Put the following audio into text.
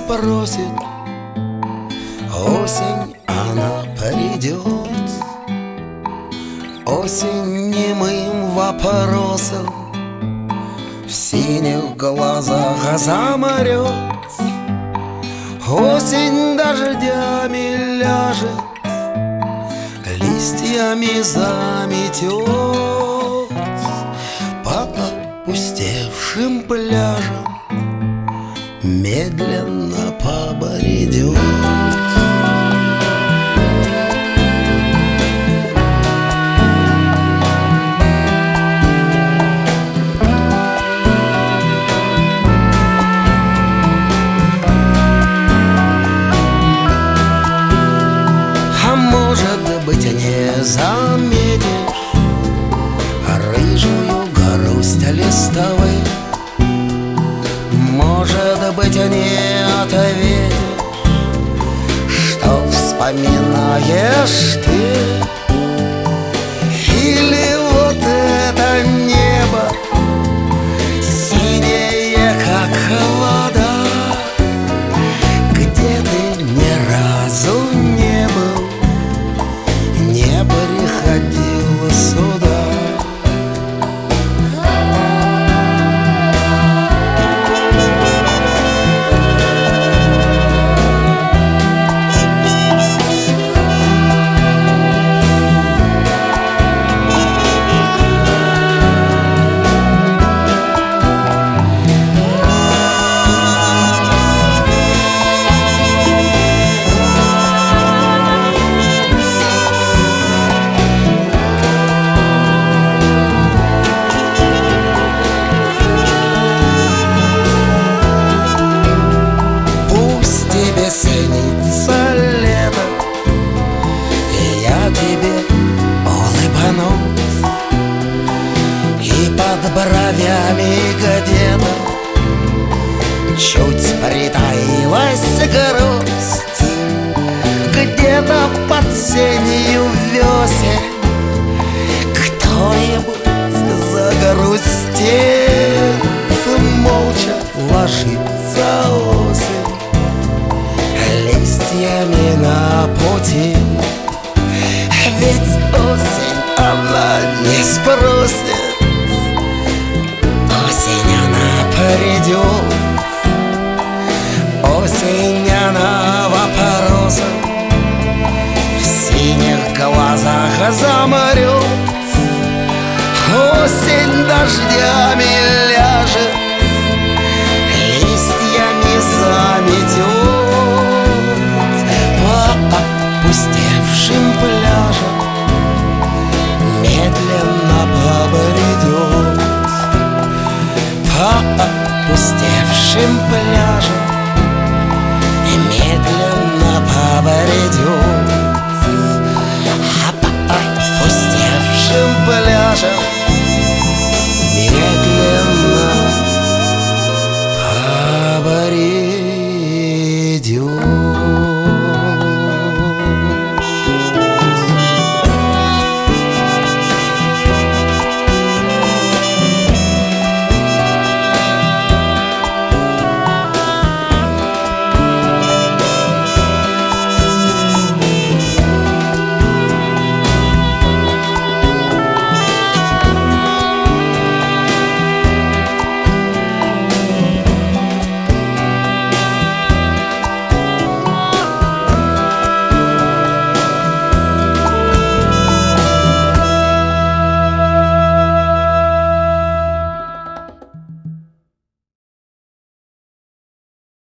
спросит. Осень, она придет. Осень немым вопросом в синих глазах заморет. Осень дождями ляжет, листьями заметет. По опустевшим пляжам медленно побредет. Может быть, не заметишь рыжую грусть листовых. Может быть, не ответишь, что вспоминаешь ты. Или вот это небо синее, как вода, где ты ни разу не был, не приходил сюда. Снится лето, и я тебе улыбнусь, и под бровями где-то чуть притаилась грусть. Где-то под сенью весен кто-нибудь загрустит. Молча ложится осень листьями на пути. Ведь осень, она не спросит. Осень, она придет. Осень, она вопросом в синих глазах заморет. Осень дождями ляжет, листьями заметет. Опустевшим пляжем медленно побредет. По опустевшим пляжем медленно побредет. А по опустевшим пляжем медленно побредет.